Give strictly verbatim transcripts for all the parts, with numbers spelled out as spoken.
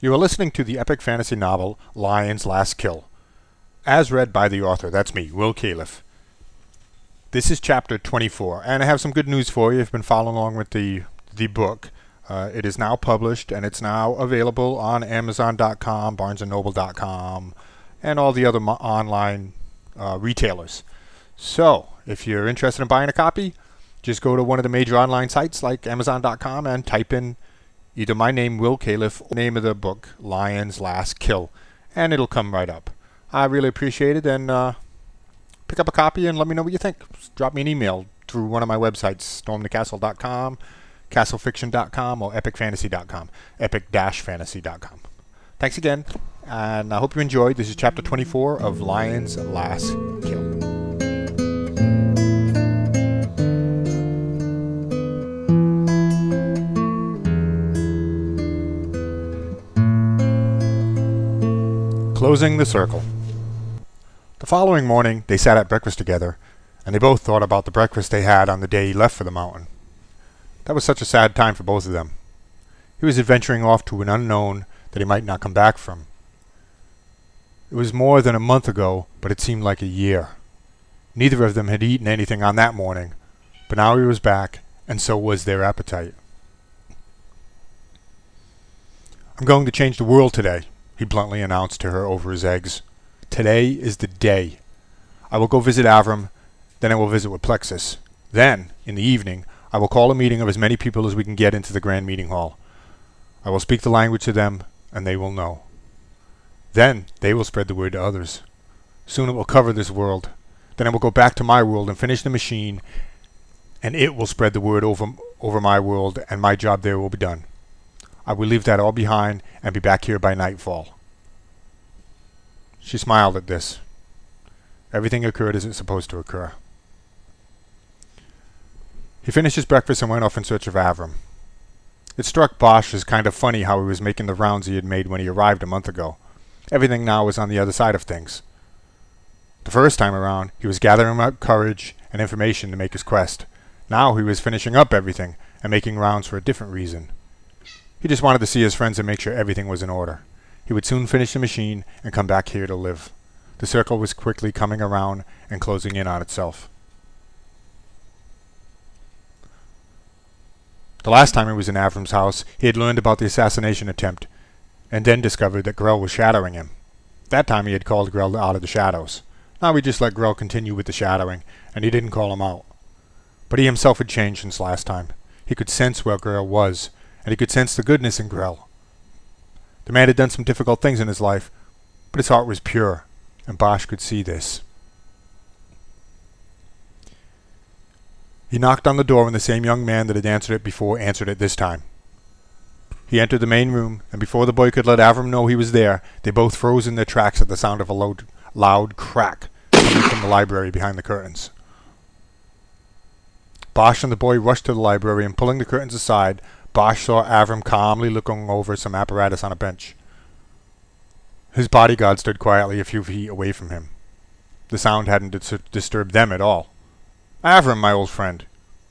You are listening to the epic fantasy novel Lion's Last Kill, as read by the author. That's me, Will Califf. This is chapter twenty-four, and I have some good news for you if you've been following along with the the book. Uh, it is now published, and it's now available on Amazon dot com, Barnes and Noble dot com, and all the other mo- online uh, retailers. So, if you're interested in buying a copy, just go to one of the major online sites like Amazon dot com and type in either my name, Will Califf, or the name of the book, Lion's Last Kill, and it'll come right up. I really appreciate it, and uh, pick up a copy and let me know what you think. Just drop me an email through one of my websites, storm the castle dot com, castle fiction dot com, or epic fantasy dot com, epic fantasy dot com. Thanks again, and I hope you enjoyed. This is chapter twenty-four of Lion's Last Kill. Closing the circle. The following morning, they sat at breakfast together, and they both thought about the breakfast they had on the day he left for the mountain. That was such a sad time for both of them. He was adventuring off to an unknown that he might not come back from. It was more than a month ago, but it seemed like a year. Neither of them had eaten anything on that morning, but now he was back, and so was their appetite. "I'm going to change the world today," he bluntly announced to her over his eggs. "Today is the day. I will go visit Avram, then I will visit with Plexus. Then, in the evening, I will call a meeting of as many people as we can get into the grand meeting hall. I will speak the language to them, and they will know. Then they will spread the word to others. Soon it will cover this world. Then I will go back to my world and finish the machine, and it will spread the word over, over my world, and my job there will be done. I will leave that all behind and be back here by nightfall." She smiled at this. Everything occurred as it's supposed to occur. He finished his breakfast and went off in search of Avram. It struck Bosch as kind of funny how he was making the rounds he had made when he arrived a month ago. Everything now was on the other side of things. The first time around, he was gathering up courage and information to make his quest. Now he was finishing up everything and making rounds for a different reason. He just wanted to see his friends and make sure everything was in order. He would soon finish the machine and come back here to live. The circle was quickly coming around and closing in on itself. The last time he was in Avram's house, he had learned about the assassination attempt, and then discovered that Grell was shadowing him. That time he had called Grell out of the shadows. Now he just let Grell continue with the shadowing, and he didn't call him out. But he himself had changed since last time. He could sense where Grell was, and he could sense the goodness in Grell. The man had done some difficult things in his life, but his heart was pure, and Bosch could see this. He knocked on the door, and the same young man that had answered it before answered it this time. He entered the main room, and before the boy could let Avram know he was there, they both froze in their tracks at the sound of a loud, loud crack coming from the library behind the curtains. Bosch and the boy rushed to the library, and pulling the curtains aside, Bosch saw Avram calmly looking over some apparatus on a bench. His bodyguard stood quietly a few feet away from him. The sound hadn't dis- disturbed them at all. "Avram, my old friend."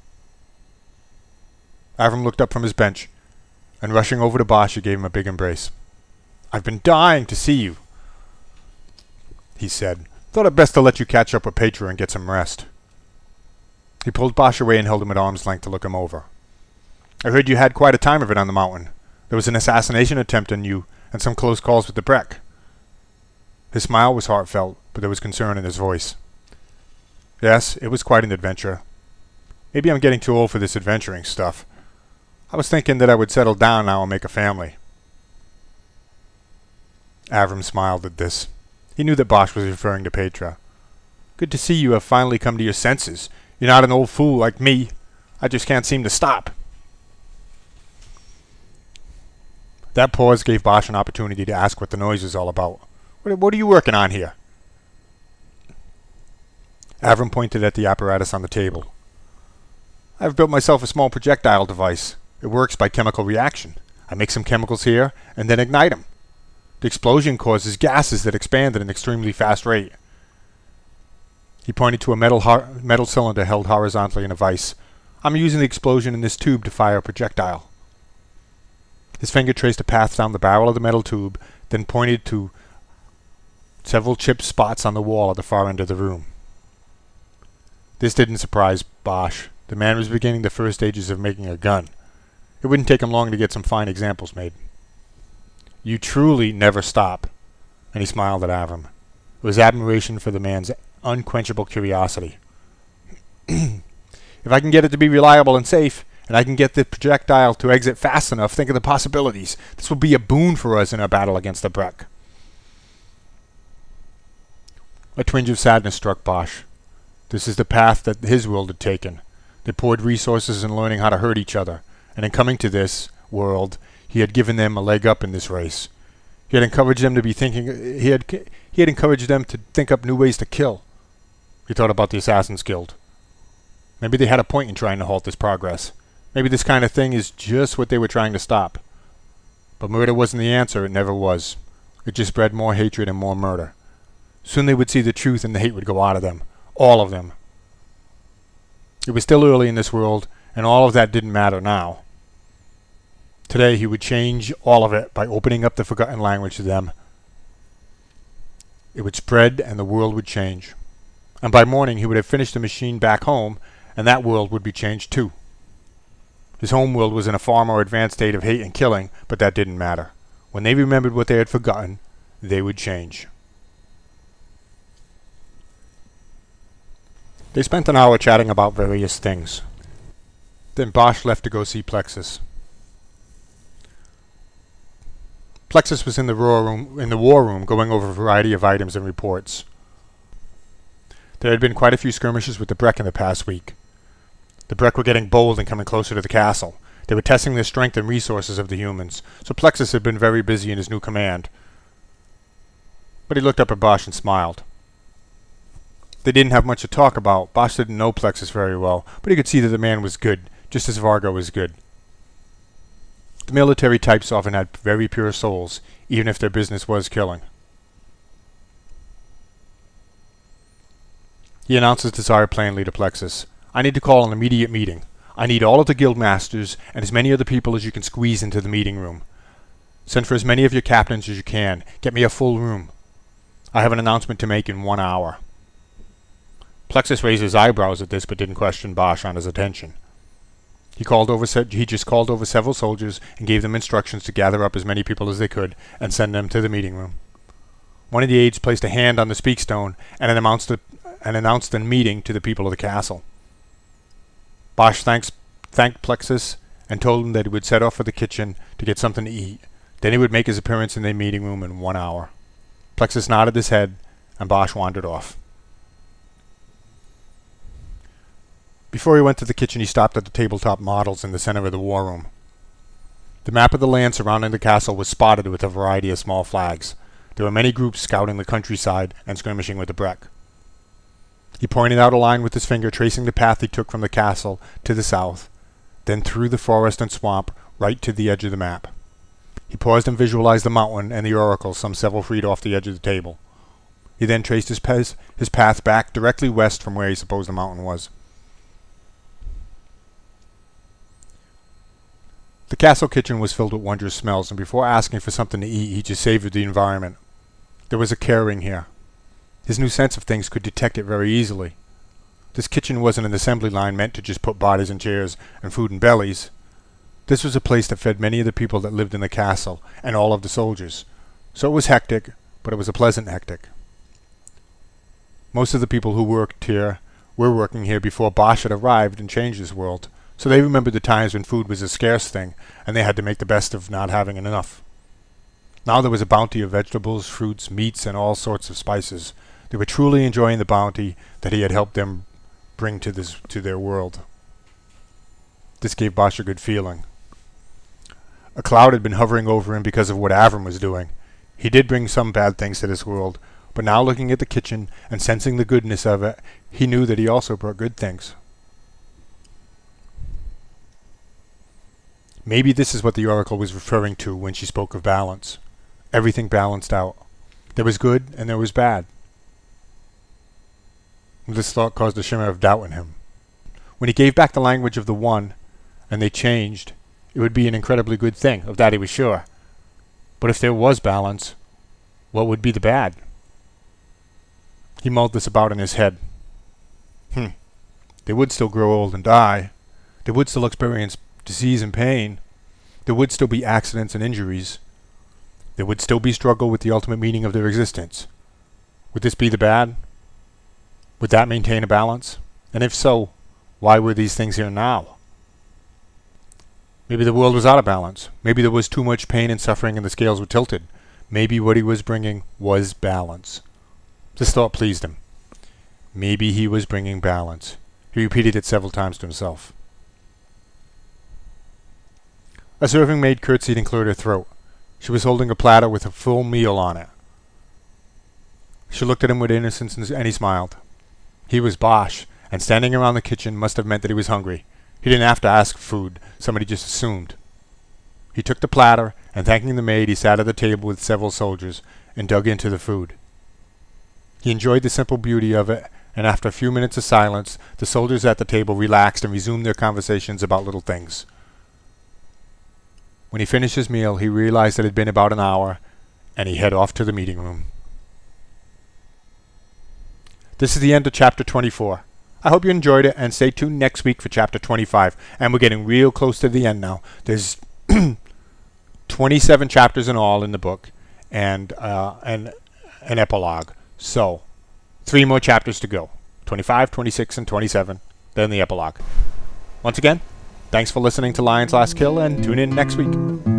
Avram looked up from his bench, and rushing over to Bosch, he gave him a big embrace. "I've been dying to see you," he said. "Thought it best to let you catch up with Petra and get some rest." He pulled Bosch away and held him at arm's length to look him over. "I heard you had quite a time of it on the mountain. There was an assassination attempt on you, and some close calls with the Breck." His smile was heartfelt, but there was concern in his voice. "Yes, it was quite an adventure. Maybe I'm getting too old for this adventuring stuff. I was thinking that I would settle down now and make a family." Avram smiled at this. He knew that Bosch was referring to Petra. "Good to see you have finally come to your senses. You're not an old fool like me. I just can't seem to stop." That pause gave Bosch an opportunity to ask what the noise was all about. What, what are you working on here?" Avram pointed at the apparatus on the table. "I've built myself a small projectile device. It works by chemical reaction. I make some chemicals here, and then ignite them. The explosion causes gases that expand at an extremely fast rate." He pointed to a metal, metal cylinder held horizontally in a vise. "I'm using the explosion in this tube to fire a projectile." His finger traced a path down the barrel of the metal tube, then pointed to several chipped spots on the wall at the far end of the room. This didn't surprise Bosch. The man was beginning the first stages of making a gun. It wouldn't take him long to get some fine examples made. "You truly never stop," and he smiled at Avram. It was admiration for the man's unquenchable curiosity. "If I can get it to be reliable and safe, and I can get the projectile to exit fast enough, think of the possibilities. This will be a boon for us in our battle against the Breck." A twinge of sadness struck Bosch. This is the path that his world had taken. They poured resources in learning how to hurt each other, and in coming to this world, he had given them a leg up in this race. He had encouraged them to be thinking. He had he had encouraged them to think up new ways to kill. He thought about the Assassin's Guild. Maybe they had a point in trying to halt this progress. Maybe this kind of thing is just what they were trying to stop. But murder wasn't the answer. It never was. It just bred more hatred and more murder. Soon they would see the truth, and the hate would go out of them. All of them. It was still early in this world, and all of that didn't matter now. Today he would change all of it by opening up the forgotten language to them. It would spread, and the world would change. And by morning he would have finished the machine back home, and that world would be changed too. His home world was in a far more advanced state of hate and killing, but that didn't matter. When they remembered what they had forgotten, they would change. They spent an hour chatting about various things. Then Bosch left to go see Plexus. Plexus was in the war room, in the war room going over a variety of items and reports. There had been quite a few skirmishes with the Breck in the past week. The Breck were getting bold and coming closer to the castle. They were testing the strength and resources of the humans, so Plexus had been very busy in his new command. But he looked up at Bosch and smiled. They didn't have much to talk about. Bosch didn't know Plexus very well, but he could see that the man was good, just as Vargo was good. The military types often had very pure souls, even if their business was killing. He announced his desire plainly to Plexus. "I need to call an immediate meeting. I need all of the guild masters and as many other people as you can squeeze into the meeting room. Send for as many of your captains as you can. Get me a full room. I have an announcement to make in one hour." Plexus raised his eyebrows at this, but didn't question Bosch on his attention. He called over. He just called over several soldiers and gave them instructions to gather up as many people as they could and send them to the meeting room. One of the aides placed a hand on the speakstone and announced a, and announced a meeting to the people of the castle. Bosch thanks, thanked Plexus and told him that he would set off for the kitchen to get something to eat. Then he would make his appearance in the meeting room in one hour. Plexus nodded his head, and Bosch wandered off. Before he went to the kitchen, he stopped at the tabletop models in the center of the war room. The map of the land surrounding the castle was spotted with a variety of small flags. There were many groups scouting the countryside and skirmishing with the Breck. He pointed out a line with his finger, tracing the path he took from the castle to the south, then through the forest and swamp, right to the edge of the map. He paused and visualized the mountain and the oracle some several feet off the edge of the table. He then traced his, pez, his path back directly west from where he supposed the mountain was. The castle kitchen was filled with wondrous smells, and before asking for something to eat, he just savored the environment. There was a caring here. His new sense of things could detect it very easily. This kitchen wasn't an assembly line meant to just put bodies in chairs and food in bellies. This was a place that fed many of the people that lived in the castle, and all of the soldiers. So it was hectic, but it was a pleasant hectic. Most of the people who worked here were working here before Bosch had arrived and changed this world. So they remembered the times when food was a scarce thing, and they had to make the best of not having enough. Now there was a bounty of vegetables, fruits, meats, and all sorts of spices. They were truly enjoying the bounty that he had helped them bring to this to their world. This gave Bosch a good feeling. A cloud had been hovering over him because of what Avram was doing. He did bring some bad things to this world, but now looking at the kitchen and sensing the goodness of it, he knew that he also brought good things. Maybe this is what the oracle was referring to when she spoke of balance. Everything balanced out. There was good and there was bad. This thought caused a shimmer of doubt in him. When he gave back the language of the One, and they changed, it would be an incredibly good thing. Of that he was sure. But if there was balance, what would be the bad? He mulled this about in his head. Hmm. They would still grow old and die. They would still experience disease and pain. There would still be accidents and injuries. There would still be struggle with the ultimate meaning of their existence. Would this be the bad? Would that maintain a balance? And if so, why were these things here now? Maybe the world was out of balance. Maybe there was too much pain and suffering and the scales were tilted. Maybe what he was bringing was balance. This thought pleased him. Maybe he was bringing balance. He repeated it several times to himself. A serving maid curtsied and cleared her throat. She was holding a platter with a full meal on it. She looked at him with innocence and he smiled. He was Bosch, and standing around the kitchen must have meant that he was hungry. He didn't have to ask for food. Somebody just assumed. He took the platter, and thanking the maid, he sat at the table with several soldiers and dug into the food. He enjoyed the simple beauty of it, and after a few minutes of silence, the soldiers at the table relaxed and resumed their conversations about little things. When he finished his meal, he realized it had been about an hour, and he headed off to the meeting room. This is the end of chapter twenty-four. I hope you enjoyed it, and stay tuned next week for chapter twenty-five. And we're getting real close to the end now. There's twenty-seven chapters in all in the book, and uh, and an epilogue. So, three more chapters to go. twenty-five, twenty-six, and twenty-seven. Then the epilogue. Once again, thanks for listening to Lion's Last Kill, and tune in next week.